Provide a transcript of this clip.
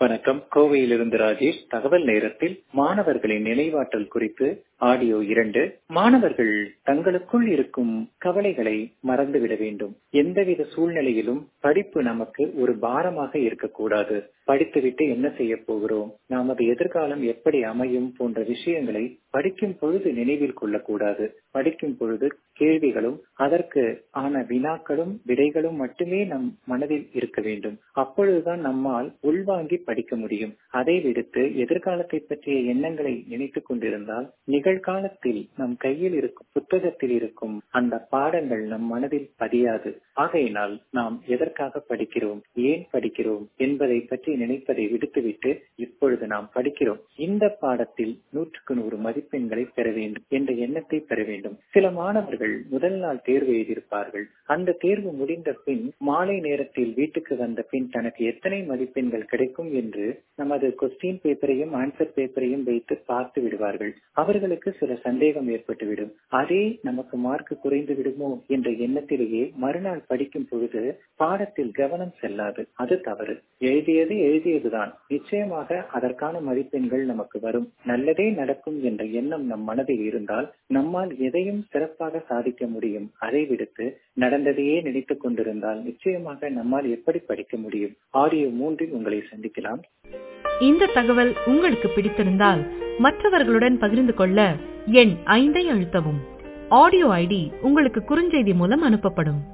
வணக்கம். கோவையிலிருந்து ராஜேஷ். தகவல் நேரத்தில் மாணவர்களின் நினைவாற்றல் குறித்து ஆடியோ 2. மாணவர்கள் தங்களுக்குள் இருக்கும் கவலைகளை மறந்துவிட வேண்டும். எந்தவித சூழ்நிலையிலும் படிப்பு நமக்கு ஒரு பாரமாக இருக்கக்கூடாது. படித்துவிட்டு என்ன செய்ய போகிறோம், நமது எதிர்காலம் எப்படி அமையும் போன்ற விஷயங்களை படிக்கும் பொழுது நினைவில் கொள்ளக்கூடாது. படிக்கும் பொழுது கேள்விகளும் அதற்கு ஆன வினாக்களும் விடைகளும் மட்டுமே நம் மனதில் இருக்க வேண்டும். அப்பொழுதுதான் நம்மால் உள்வாங்கி படிக்க முடியும். அதை விடுத்து எதிர்காலத்தை பற்றிய எண்ணங்களை நினைத்துக் கொண்டிருந்தால் நிகழ்காலத்தில் நம் கையில் இருக்கும் புத்தகத்தில் இருக்கும் அந்த பாடங்கள் நம் மனதில் பதியாது. ஆகையினால் நாம் எதற்காக படிக்கிறோம், ஏன் படிக்கிறோம் என்பதை பற்றி நினைப்பதை விடுத்துவிட்டு இப்பொழுது நாம் படிக்கிறோம், இந்த பாடத்தில் 100க்கு 100 மதிப்பெண்களை பெற வேண்டும் என்ற எண்ணத்தை பெற வேண்டும். சில மாணவர்கள் முதல் நாள் தேர்வு எழுதியிருப்பார்கள். அந்த தேர்வு முடிந்த பின் மாலை நேரத்தில் வீட்டுக்கு வந்த பின் தனக்கு எத்தனை மதிப்பெண்கள் கிடைக்கும் என்று நமது கொஸ்டின் பேப்பரையும் ஆன்சர் பேப்பரையும் வைத்து பார்த்து விடுவார்கள். அவர்களுக்கு சில சந்தேகம் ஏற்பட்டுவிடும். அதே நமக்கு மார்க் குறைந்து விடுமோ என்ற எண்ணத்திலேயே மறுநாள் படிக்கும் பொழுது பாடத்தில் கவனம் செல்லாது. அது தவறு. எழுதியதுதான், நிச்சயமாக அதற்கான மதிப்பெண்கள் நமக்கு வரும். நல்லதே நடக்கும் என்ற எண்ணம் நம் மனதில் இருந்தால் நம்மால் எதையும் சிறப்பாக சாதிக்க முடியும். அதை விடுத்து நடந்ததையே நினைத்துக் கொண்டிருந்தால் நிச்சயமாக நம்மால் எப்படி படிக்க முடியும்? ஆடியோ 3 உங்களை சந்திக்கலாம். இந்த தகவல் உங்களுக்கு பிடித்திருந்தால் மற்றவர்களுடன் பகிர்ந்து கொள்ள எண் 5 அழுத்தவும். ஆடியோ ஐடி உங்களுக்கு குறுஞ்செய்தி மூலம் அனுப்பப்படும்.